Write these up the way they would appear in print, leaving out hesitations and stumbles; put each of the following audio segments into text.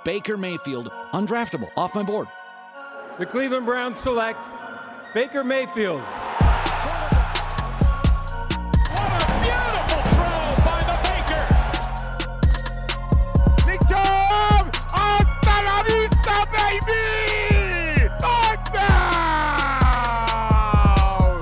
Baker Mayfield, undraftable, off my board. The Cleveland Browns select Baker Mayfield. What a beautiful throw by the Baker! Big Tom! Hasta la vista, baby! Touchdown!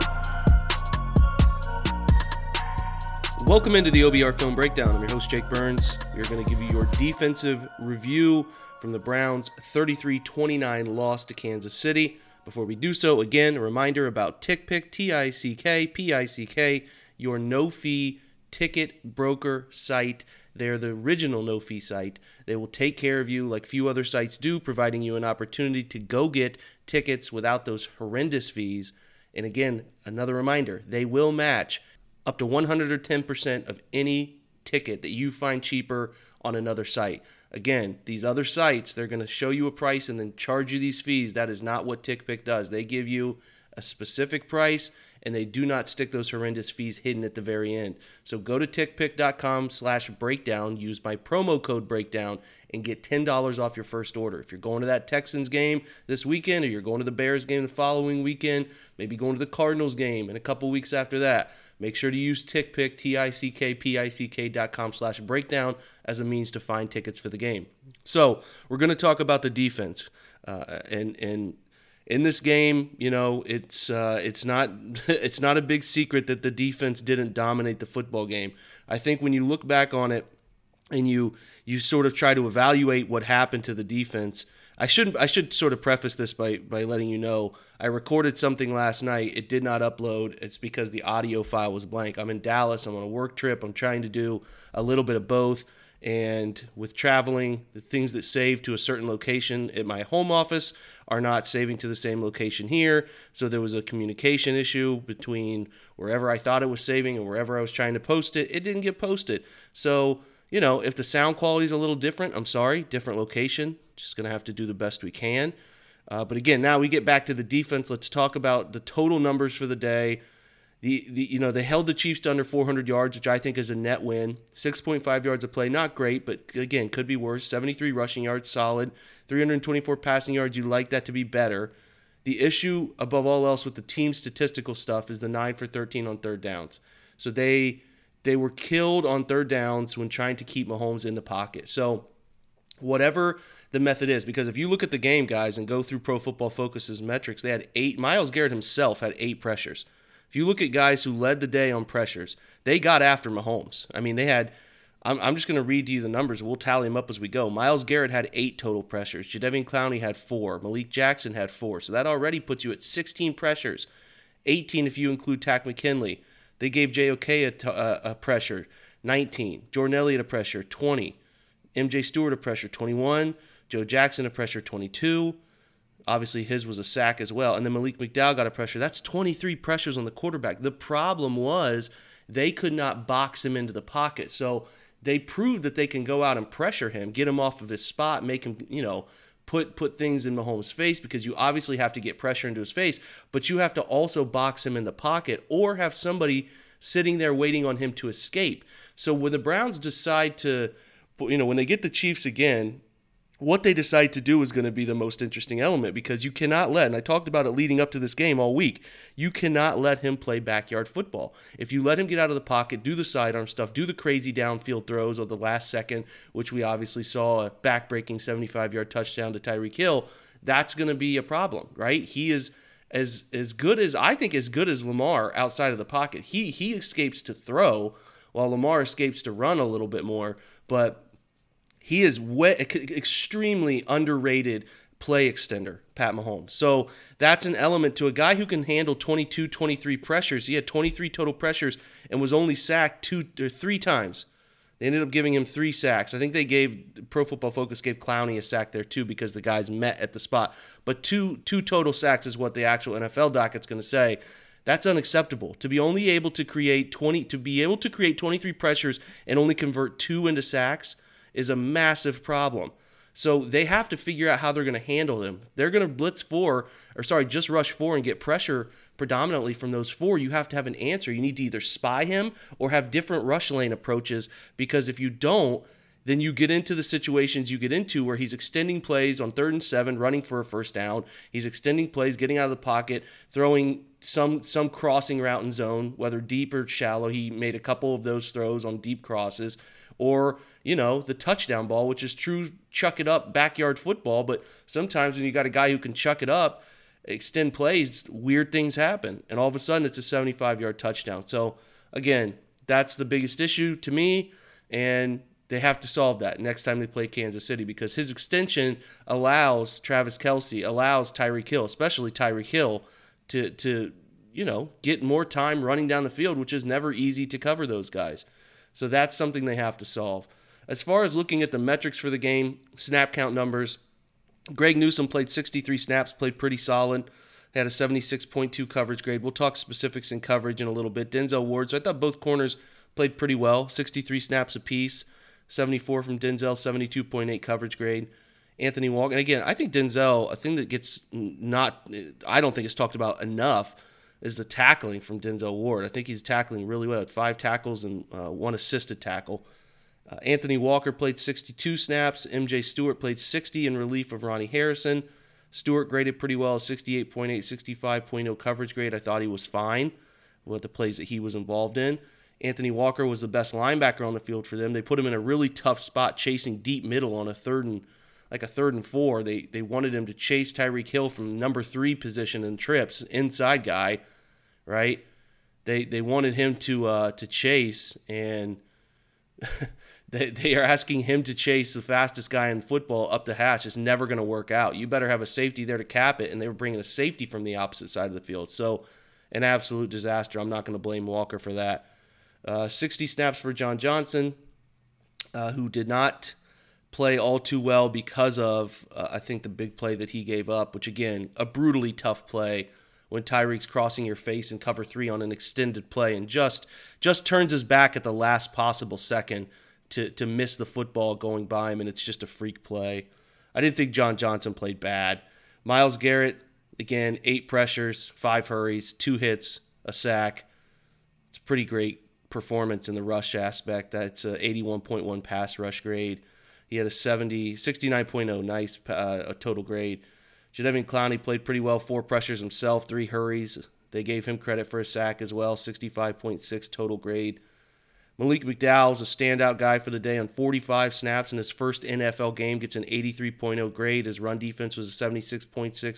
Welcome into the OBR Film Breakdown. I'm your host, Jake Burns. We're going to give you your defensive review from the Browns' 33-29 loss to Kansas City. Before we do so, again, a reminder about TickPick, T-I-C-K-P-I-C-K, your no-fee ticket broker site. They're the original no-fee site. They will take care of you like few other sites do, providing you an opportunity to go get tickets without those horrendous fees. And again, another reminder, they will match up to 110% of any ticket that you find cheaper on another site. Again, these other sites, they're going to show you a price and then charge you these fees. That is not what TickPick does. They give you a specific price, and they do not stick those horrendous fees hidden at the very end. So go to tickpick.com/breakdown, use my promo code breakdown, and get $10 off your first order. If you're going to that Texans game this weekend, or you're going to the Bears game the following weekend, maybe going to the Cardinals game in a couple weeks after that, make sure to use TickPick, tickpick.com/breakdown as a means to find tickets for the game. So we're going to talk about the defense, and in this game, you know, it's not a big secret that the defense didn't dominate the football game. I think when you look back on it and you sort of try to evaluate what happened to the defense, I should sort of preface this by letting you know I recorded something last night. It did not upload. It's because the audio file was blank. I'm in Dallas. I'm on a work trip. I'm trying to do a little bit of both. And with traveling, the things that save to a certain location at my home office are not saving to the same location here. So there was a communication issue between wherever I thought it was saving and wherever I was trying to post it. It didn't get posted. So, you know, if the sound quality is a little different, I'm sorry, different location. Just going to have to do the best we can. But again, now we get back to the defense. Let's talk about the total numbers for the day. They held the Chiefs to under 400 yards, which I think is a net win. 6.5 yards a play, not great, but again, could be worse. 73 rushing yards, solid. 324 passing yards, you'd like that to be better. The issue, above all else, with the team statistical stuff is the 9 for 13 on third downs. So they were killed on third downs when trying to keep Mahomes in the pocket. So whatever the method is, because if you look at the game, guys, and go through Pro Football Focus's metrics, they had 8. Myles Garrett himself had 8 pressures. If you look at guys who led the day on pressures, they got after Mahomes. I mean, they had, I'm just going to read to you the numbers. We'll tally them up as we go. Myles Garrett had 8 total pressures. Jadeveon Clowney had 4. Malik Jackson had 4. So that already puts you at 16 pressures. 18 if you include Takk McKinley. They gave JOK a pressure, 19. Jordan Elliott a pressure, 20. MJ Stewart a pressure, 21. Joe Jackson a pressure, 22. Obviously, his was a sack as well. And then Malik McDowell got a pressure. That's 23 pressures on the quarterback. The problem was they could not box him into the pocket. So they proved that they can go out and pressure him, get him off of his spot, make him, put things in Mahomes' face, because you obviously have to get pressure into his face, but you have to also box him in the pocket or have somebody sitting there waiting on him to escape. So when the Browns decide to, when they get the Chiefs again, what they decide to do is going to be the most interesting element, because you cannot let, and I talked about it leading up to this game all week, you cannot let him play backyard football. If you let him get out of the pocket, do the sidearm stuff, do the crazy downfield throws of the last second, which we obviously saw a back-breaking 75-yard touchdown to Tyreek Hill, that's going to be a problem, right? He is as good as Lamar outside of the pocket. He escapes to throw, while Lamar escapes to run a little bit more, but he is extremely underrated play extender, Pat Mahomes. So that's an element to a guy who can handle 22, 23 pressures. He had 23 total pressures and was only sacked 2 or 3 times. They ended up giving him 3 sacks. I think Pro Football Focus gave Clowney a sack there too, because the guys met at the spot. But two total sacks is what the actual NFL docket's going to say. That's unacceptable. To be able to create 23 pressures and only convert 2 into sacks is a massive problem. So they have to figure out how they're going to handle him. They're going to just rush 4 and get pressure predominantly from those 4. You have to have an answer. You need to either spy him or have different rush lane approaches, because if you don't, then you get into the situations you get into where he's extending plays on 3rd and 7, running for a first down. He's extending plays, getting out of the pocket, throwing some crossing route in zone, whether deep or shallow. He made a couple of those throws on deep crosses. Or, the touchdown ball, which is true chuck it up backyard football. But sometimes when you got a guy who can chuck it up, extend plays, weird things happen. And all of a sudden it's a 75-yard touchdown. So, again, that's the biggest issue to me. And they have to solve that next time they play Kansas City, because his extension allows Travis Kelce, allows Tyreek Hill, especially Tyreek Hill, to get more time running down the field, which is never easy to cover those guys. So that's something they have to solve. As far as looking at the metrics for the game, snap count numbers, Greg Newsome played 63 snaps, played pretty solid, had a 76.2 coverage grade. We'll talk specifics in coverage in a little bit. Denzel Ward, so I thought both corners played pretty well, 63 snaps apiece. 74 from Denzel, 72.8 coverage grade. Anthony Walker, and again, I think Denzel, a thing that I don't think it's talked about enough, is the tackling from Denzel Ward. I think he's tackling really well, at 5 tackles and 1 assisted tackle. Anthony Walker played 62 snaps. MJ Stewart played 60 in relief of Ronnie Harrison. Stewart graded pretty well, 68.8, 65.0 coverage grade. I thought he was fine with the plays that he was involved in. Anthony Walker was the best linebacker on the field for them. They put him in a really tough spot chasing deep middle on a 3rd and 4. They wanted him to chase Tyreek Hill from number 3 position in trips, inside guy, right? They wanted him to chase, and they are asking him to chase the fastest guy in football up the hash. It's never going to work out. You better have a safety there to cap it, and they were bringing a safety from the opposite side of the field. So an absolute disaster. I'm not going to blame Walker for that. 60 snaps for John Johnson, who did not play all too well because of, I think, the big play that he gave up, which, again, a brutally tough play when Tyreek's crossing your face in cover 3 on an extended play and just turns his back at the last possible second to miss the football going by him, and it's just a freak play. I didn't think John Johnson played bad. Myles Garrett, again, 8 pressures, 5 hurries, 2 hits, a sack. It's pretty great performance in the rush aspect. That's a 81.1 pass rush grade. He had a 69.0 nice total grade. Jadeveon Clowney played pretty well, 4 pressures himself, 3 hurries. They gave him credit for a sack as well, 65.6 total grade. Malik McDowell's a standout guy for the day on 45 snaps in his first NFL game, gets an 83.0 grade. His run defense was a 76.6.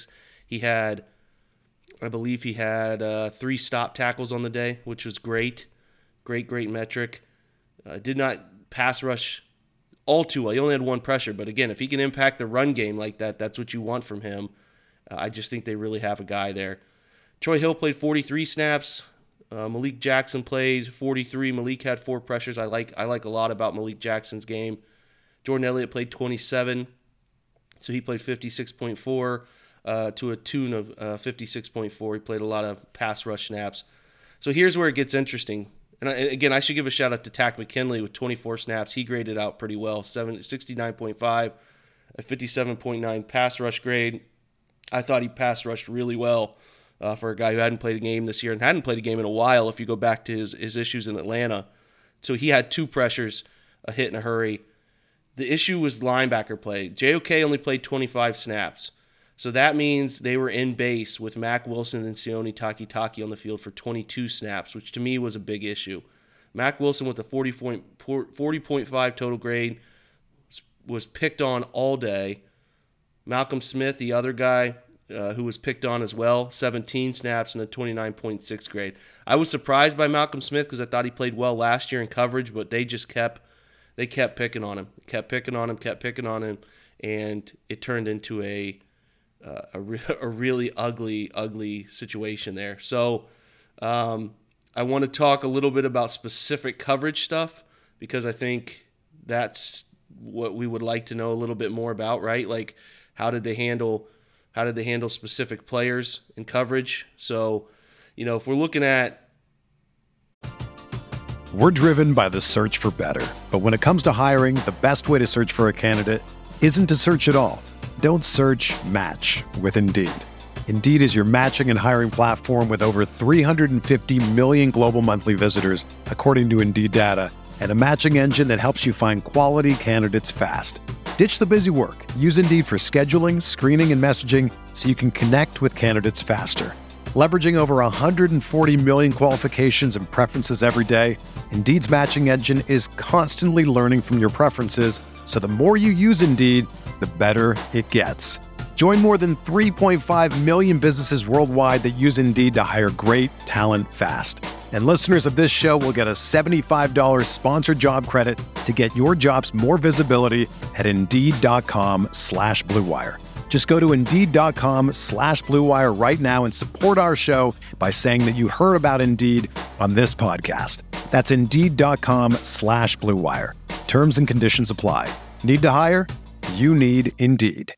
I believe he had 3 stop tackles on the day, which was great. Great metric. Did not pass rush all too well. He only had 1 pressure, but again, if he can impact the run game like that, that's what you want from him. I just think they really have a guy there. Troy Hill played 43 snaps. Malik Jackson played 43. Malik had 4 pressures. I like a lot about Malik Jackson's game. Jordan Elliott played 27, so he played 56.4 to a tune of 56.4. He played a lot of pass rush snaps. So here's where it gets interesting. And again, I should give a shout out to Takk McKinley with 24 snaps. He graded out pretty well, 69.5, a 57.9 pass rush grade. I thought he pass rushed really well for a guy who hadn't played a game this year and hadn't played a game in a while if you go back to his issues in Atlanta. So he had 2 pressures, a hit and a hurry. The issue was linebacker play. JOK only played 25 snaps. So that means they were in base with Mack Wilson and Sione Takitaki on the field for 22 snaps, which to me was a big issue. Mack Wilson with a 40.5 total grade was picked on all day. Malcolm Smith, the other guy who was picked on as well, 17 snaps and a 29.6 grade. I was surprised by Malcolm Smith because I thought he played well last year in coverage, but they just kept picking on him, kept picking on him, and it turned into a really ugly situation there. So I want to talk a little bit about specific coverage stuff because I think that's what we would like to know a little bit more about, right? Like how did they handle specific players in coverage? So, if we're looking at... We're driven by the search for better. But when it comes to hiring, the best way to search for a candidate isn't to search at all. Don't search, match with Indeed. Indeed is your matching and hiring platform with over 350 million global monthly visitors, according to Indeed data, and a matching engine that helps you find quality candidates fast. Ditch the busy work. Use Indeed for scheduling, screening, and messaging so you can connect with candidates faster. Leveraging over 140 million qualifications and preferences every day, Indeed's matching engine is constantly learning from your preferences, so the more you use Indeed, the better it gets. Join more than 3.5 million businesses worldwide that use Indeed to hire great talent fast. And listeners of this show will get a $75 sponsored job credit to get your jobs more visibility at Indeed.com/Blue Wire. Just go to Indeed.com/Blue Wire right now and support our show by saying that you heard about Indeed on this podcast. That's Indeed.com/Blue Wire. Terms and conditions apply. Need to hire? You need Indeed.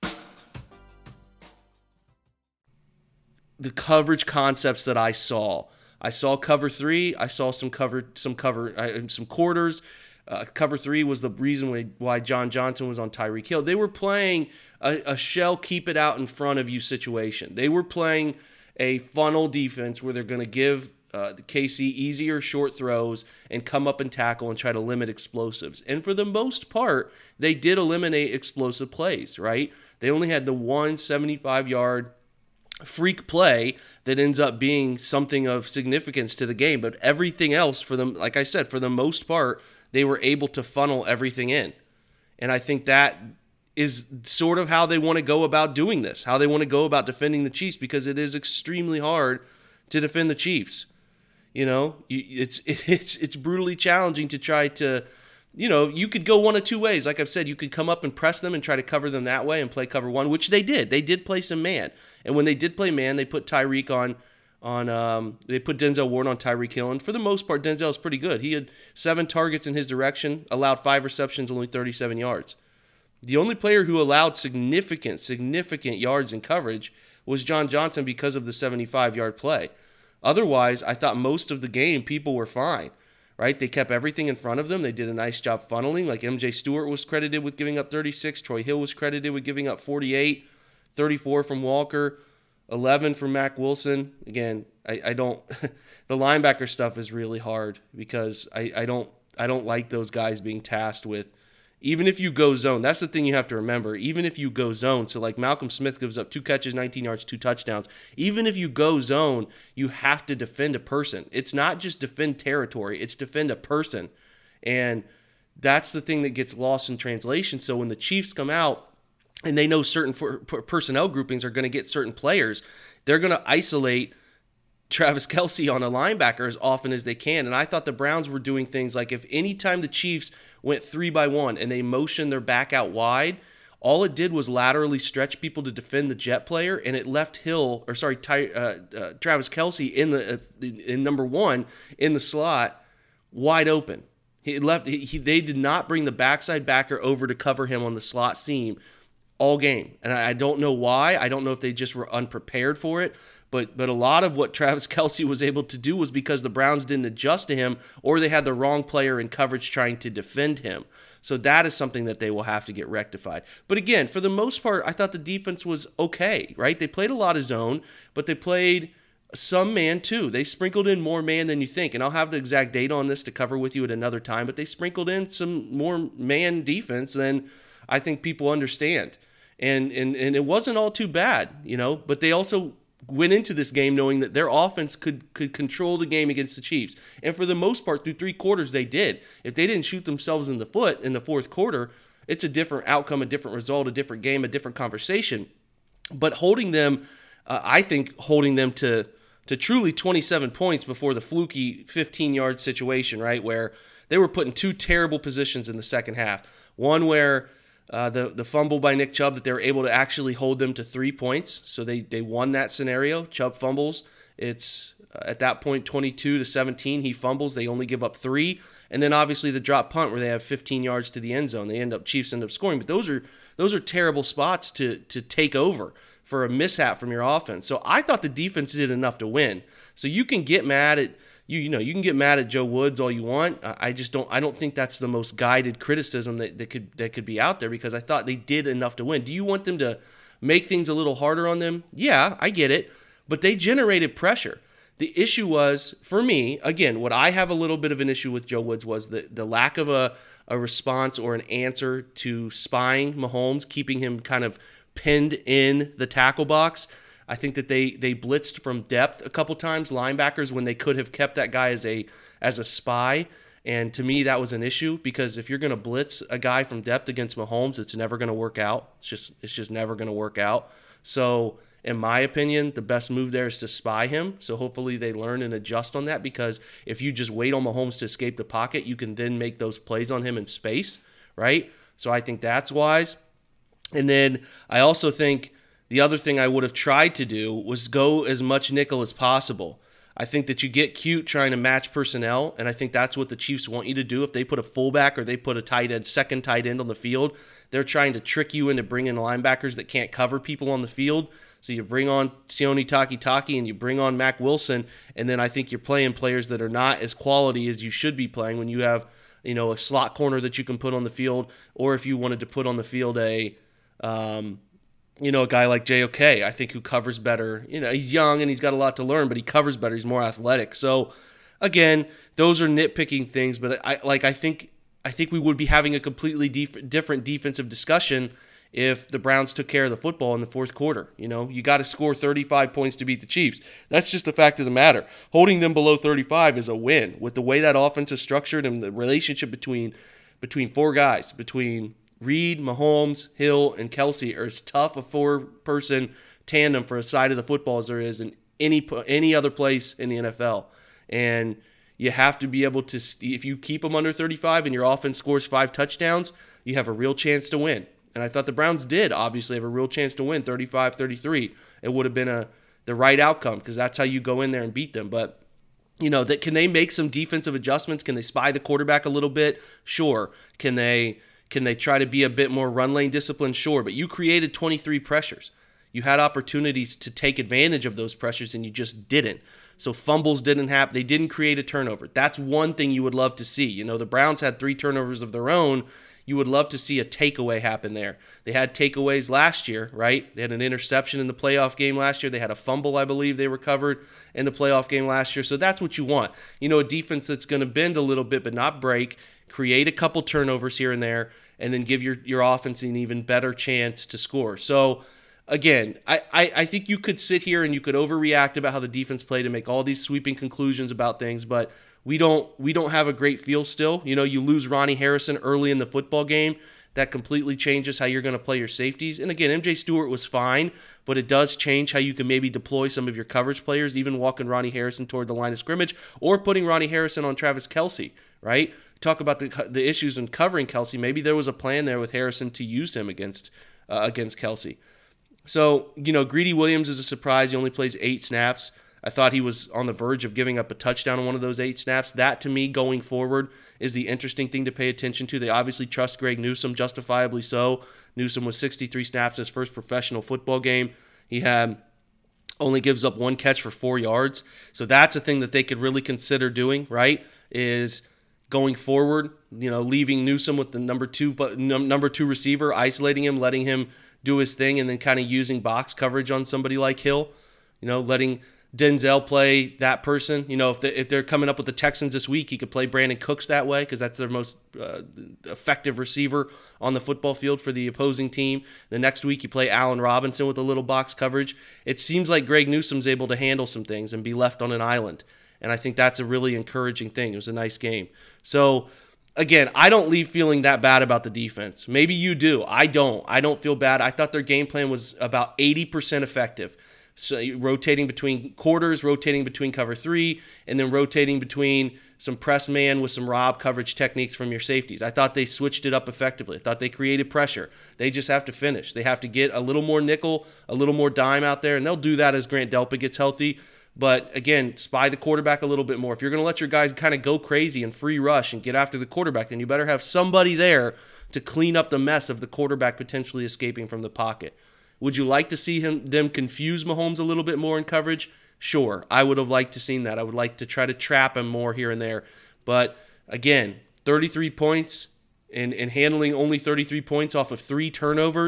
The coverage concepts that I saw cover 3. I saw some quarters. Cover 3 was the reason why John Johnson was on Tyreek Hill. They were playing a shell, keep it out in front of you situation. They were playing a funnel defense where they're going to give the KC easier short throws and come up and tackle and try to limit explosives. And for the most part, they did eliminate explosive plays, right? They only had the one 75-yard freak play that ends up being something of significance to the game. But everything else, for them, like I said, for the most part, they were able to funnel everything in. And I think that is sort of how they want to go about doing this, how they want to go about defending the Chiefs, because it is extremely hard to defend the Chiefs. You know, it's brutally challenging to try to, you could go one of two ways. Like I've said, you could come up and press them and try to cover them that way and play cover 1, which they did. They did play some man. And when they did play man, they put Tyreek on they put Denzel Ward on Tyreek Hill. And for the most part, Denzel is pretty good. He had 7 targets in his direction, allowed 5 receptions, only 37 yards. The only player who allowed significant yards in coverage was John Johnson because of the 75-yard play. Otherwise, I thought most of the game people were fine, right? They kept everything in front of them. They did a nice job funneling. Like MJ Stewart was credited with giving up 36. Troy Hill was credited with giving up 48, 34 from Walker, 11 from Mack Wilson. Again, I don't the linebacker stuff is really hard because I don't like those guys being tasked with, even if you go zone. That's the thing you have to remember. Even if you go zone, so like Malcolm Smith gives up 2 catches, 19 yards, 2 touchdowns. Even if you go zone, you have to defend a person. It's not just defend territory, it's defend a person. And that's the thing that gets lost in translation. So when the Chiefs come out and they know certain personnel groupings are going to get certain players, they're going to isolate Travis Kelce on a linebacker as often as they can. And I thought the Browns were doing things like, if any time the Chiefs went 3-by-1 and they motioned their back out wide, all it did was laterally stretch people to defend the jet player, and it left Travis Kelce in number 1 in the slot wide open. They did not bring the backside backer over to cover him on the slot seam all game. And I don't know why. I don't know if they just were unprepared for it. But a lot of what Travis Kelce was able to do was because the Browns didn't adjust to him, or they had the wrong player in coverage trying to defend him. So that is something that they will have to get rectified. But again, for the most part, I thought the defense was okay, right? They played a lot of zone, but they played some man too. They sprinkled in more man than you think. And I'll have the exact data on this to cover with you at another time, but they sprinkled in some more man defense than I think people understand. And it wasn't all too bad, but they also went into this game knowing that their offense could control the game against the Chiefs. And for the most part, through 3 quarters, they did. If they didn't shoot themselves in the foot in the 4th quarter, it's a different outcome, a different result, a different game, a different conversation. But holding them, I think holding them to truly 27 points before the fluky 15-yard situation, right, where they were put in 2 terrible positions in the second half. One where the fumble by Nick Chubb, that they were able to actually hold them to 3 points. So they won that scenario. Chubb fumbles. It's at that point 22-17. He fumbles. They only give up 3. And then obviously the drop punt where they have 15 yards to the end zone. Chiefs end up scoring. But those are terrible spots to take over for a mishap from your offense. So I thought the defense did enough to win. So you can get mad at you can get mad at Joe Woods all you want. I don't think that's the most guided criticism that could be out there, because I thought they did enough to win. Do you want them to make things a little harder on them? Yeah, I get it. But they generated pressure. The issue was, for me, again, what I have a little bit of an issue with Joe Woods was the lack of a response or an answer to spying Mahomes, keeping him kind of pinned in the tackle box. I think that they blitzed from depth a couple times, linebackers, when they could have kept that guy as a spy. And to me, that was an issue, because if you're going to blitz a guy from depth against Mahomes, it's never going to work out. It's just never going to work out. So in my opinion, the best move there is to spy him. So hopefully they learn and adjust on that, because if you just wait on Mahomes to escape the pocket, you can then make those plays on him in space, right? So I think that's wise. And then I also think the other thing I would have tried to do was go as much nickel as possible. I think that you get cute trying to match personnel, and I think that's what the Chiefs want you to do. If they put a fullback or they put a tight end, second tight end on the field, they're trying to trick you into bringing linebackers that can't cover people on the field. So you bring on Sione Takitaki and you bring on Mack Wilson, and then I think you're playing players that are not as quality as you should be playing when you have, a slot corner that you can put on the field, or if you wanted to put on the field a guy like JOK, I think, who covers better. He's young and he's got a lot to learn, but he covers better. He's more athletic. So again, those are nitpicking things, but I think we would be having a completely different defensive discussion if the Browns took care of the football in the fourth quarter. You got to score 35 points to beat the Chiefs. That's just the fact of the matter. Holding them below 35 is a win. With the way that offense is structured and the relationship between four guys, between Reed, Mahomes, Hill, and Kelsey, are as tough a four-person tandem for a side of the football as there is in any other place in the NFL. And you have to be able to, if you keep them under 35 and your offense scores 5 touchdowns, you have a real chance to win. And I thought the Browns did obviously have a real chance to win 35-33. It would have been the right outcome, because that's how you go in there and beat them. But can they make some defensive adjustments? Can they spy the quarterback a little bit? Sure. Can they try to be a bit more run lane disciplined? Sure. But you created 23 pressures. You had opportunities to take advantage of those pressures, and you just didn't. So fumbles didn't happen. They didn't create a turnover. That's one thing you would love to see. The Browns had 3 turnovers of their own. You would love to see a takeaway happen there. They had takeaways last year, right? They had an interception in the playoff game last year. They had a fumble, I believe, they recovered in the playoff game last year. So that's what you want. A defense that's going to bend a little bit but not break, create a couple turnovers here and there, and then give your offense an even better chance to score. So again, I think you could sit here and you could overreact about how the defense played and make all these sweeping conclusions about things, but we don't have a great feel still. You lose Ronnie Harrison early in the football game. That completely changes how you're going to play your safeties. And again, MJ Stewart was fine, but it does change how you can maybe deploy some of your coverage players, even walking Ronnie Harrison toward the line of scrimmage or putting Ronnie Harrison on Travis Kelce, right? Talk about the issues in covering Kelce. Maybe there was a plan there with Harrison to use him against Kelce. So, Greedy Williams is a surprise. He only plays 8 snaps. I thought he was on the verge of giving up a touchdown on one of those 8 snaps. That, to me, going forward, is the interesting thing to pay attention to. They obviously trust Greg Newsome, justifiably so. Newsome was 63 snaps in his first professional football game. He only gives up 1 catch for 4 yards. So that's a thing that they could really consider doing, right, is going forward, leaving Newsome with the number two receiver, isolating him, letting him do his thing, and then kind of using box coverage on somebody like Hill, letting Denzel play that person. If they're coming up with the Texans this week, he could play Brandon Cooks that way, because that's their most effective receiver on the football field for the opposing team. The next week, you play Allen Robinson with a little box coverage. It seems like Greg Newsome's able to handle some things and be left on an island, and I think that's a really encouraging thing. It was a nice game. So again, I don't leave feeling that bad about the defense. Maybe you do. I don't feel bad. I thought their game plan was about 80% effective. So rotating between quarters, rotating between cover 3, and then rotating between some press man with some rob coverage techniques from your safeties. I thought they switched it up effectively. I thought they created pressure. They just have to finish. They have to get a little more nickel, a little more dime out there, and they'll do that as Grant Delpit gets healthy. But again, spy the quarterback a little bit more. If you're going to let your guys kind of go crazy and free rush and get after the quarterback, then you better have somebody there to clean up the mess of the quarterback potentially escaping from the pocket. Would you like to see them confuse Mahomes a little bit more in coverage? Sure. I would have liked to seen that. I would like to try to trap him more here and there. But again, 33 points and handling only 33 points off of 3 turnovers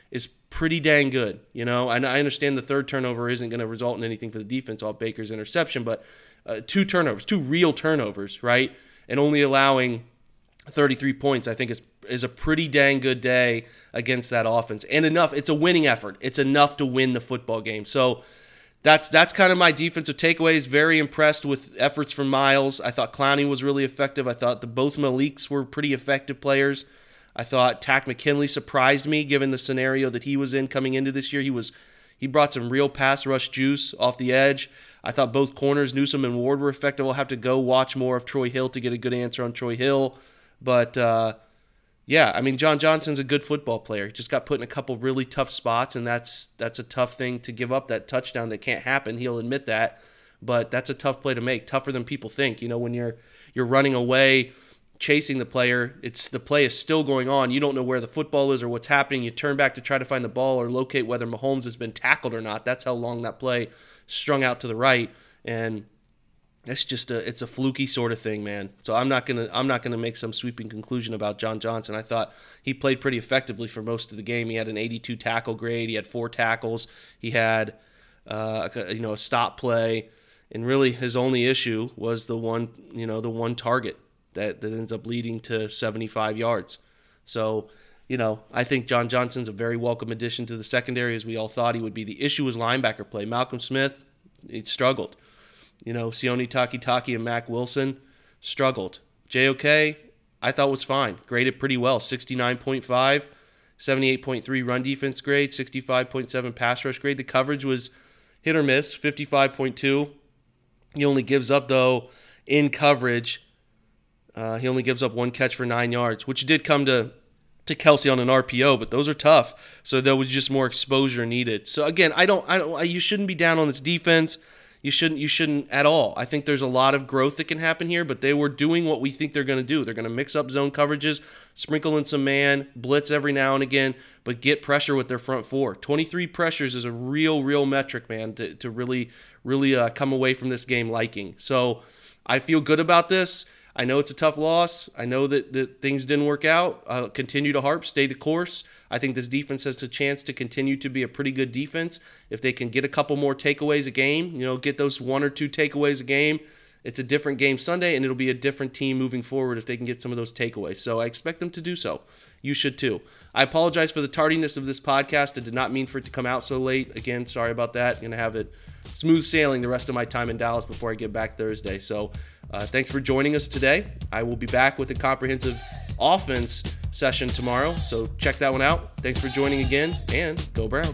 is pretty dang good. And I understand the third turnover isn't going to result in anything for the defense off Baker's interception, but 2 turnovers, 2 real turnovers, right? And only allowing 33 points, I think is a pretty dang good day against that offense. And enough, it's a winning effort. It's enough to win the football game. So that's kind of my defensive takeaways. Very impressed with efforts from Miles. I thought Clowney was really effective. I thought both Maliks were pretty effective players. I thought Takk McKinley surprised me given the scenario that he was in coming into this year. He brought some real pass rush juice off the edge. I thought both corners, Newsome and Ward, were effective. I'll have to go watch more of Troy Hill to get a good answer on Troy Hill. But, John Johnson's a good football player. He just got put in a couple really tough spots, and that's a tough thing to give up, that touchdown that can't happen. He'll admit that. But that's a tough play to make, tougher than people think. When you're running away, chasing the player, the play is still going on. You don't know where the football is or what's happening. You turn back to try to find the ball or locate whether Mahomes has been tackled or not. That's how long that play strung out to the right, and that's just it's a fluky sort of thing, man. So I'm not gonna make some sweeping conclusion about John Johnson. I thought he played pretty effectively for most of the game. He had an 82 tackle grade. He had 4 tackles. He had a stop play, and really his only issue was the one target that ends up leading to 75 yards. So, I think John Johnson's a very welcome addition to the secondary, as we all thought he would be. The issue was linebacker play. Malcolm Smith, he struggled. Sione Takitaki and Mack Wilson struggled. JOK, I thought was fine. Graded pretty well. 69.5, 78.3 run defense grade, 65.7 pass rush grade. The coverage was hit or miss, 55.2. He only gives up, though, in coverage, he only gives up 1 catch for 9 yards, which did come to Kelsey on an RPO, but those are tough. So there was just more exposure needed. So again, you shouldn't be down on this defense. You shouldn't at all. I think there's a lot of growth that can happen here, but they were doing what we think they're going to do. They're going to mix up zone coverages, sprinkle in some man, blitz every now and again, but get pressure with their front 4. 23 pressures is a real metric, man, to really come away from this game liking. So I feel good about this. I know it's a tough loss. I know that things didn't work out. Continue to harp, stay the course. I think this defense has a chance to continue to be a pretty good defense. If they can get a couple more takeaways a game, get those 1 or 2 takeaways a game, it's a different game Sunday, and it'll be a different team moving forward if they can get some of those takeaways. So I expect them to do so. You should too. I apologize for the tardiness of this podcast. I did not mean for it to come out so late. Again, sorry about that. I'm going to have it smooth sailing the rest of my time in Dallas before I get back Thursday. So thanks for joining us today. I will be back with a comprehensive offense session tomorrow, so check that one out. Thanks for joining again, and go Browns.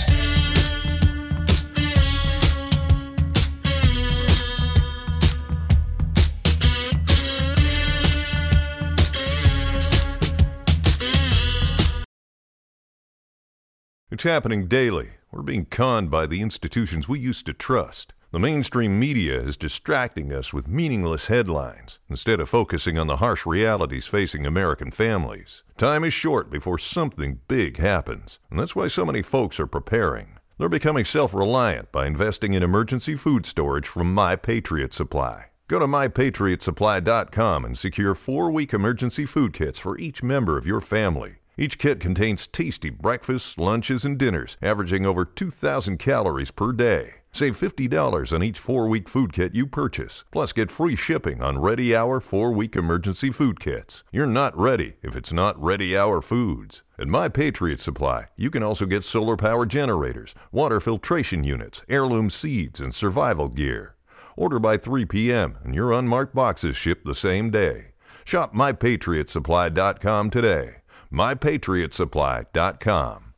It's happening daily. We're being conned by the institutions we used to trust. The mainstream media is distracting us with meaningless headlines instead of focusing on the harsh realities facing American families. Time is short before something big happens, and that's why so many folks are preparing. They're becoming self-reliant by investing in emergency food storage from My Patriot Supply. Go to MyPatriotSupply.com and secure 4-week emergency food kits for each member of your family. Each kit contains tasty breakfasts, lunches, and dinners, averaging over 2,000 calories per day. Save $50 on each 4-week food kit you purchase. Plus, get free shipping on Ready Hour 4-week emergency food kits. You're not ready if it's not Ready Hour foods. At My Patriot Supply, you can also get solar power generators, water filtration units, heirloom seeds, and survival gear. Order by 3 p.m. and your unmarked boxes ship the same day. Shop MyPatriotSupply.com today. MyPatriotSupply.com.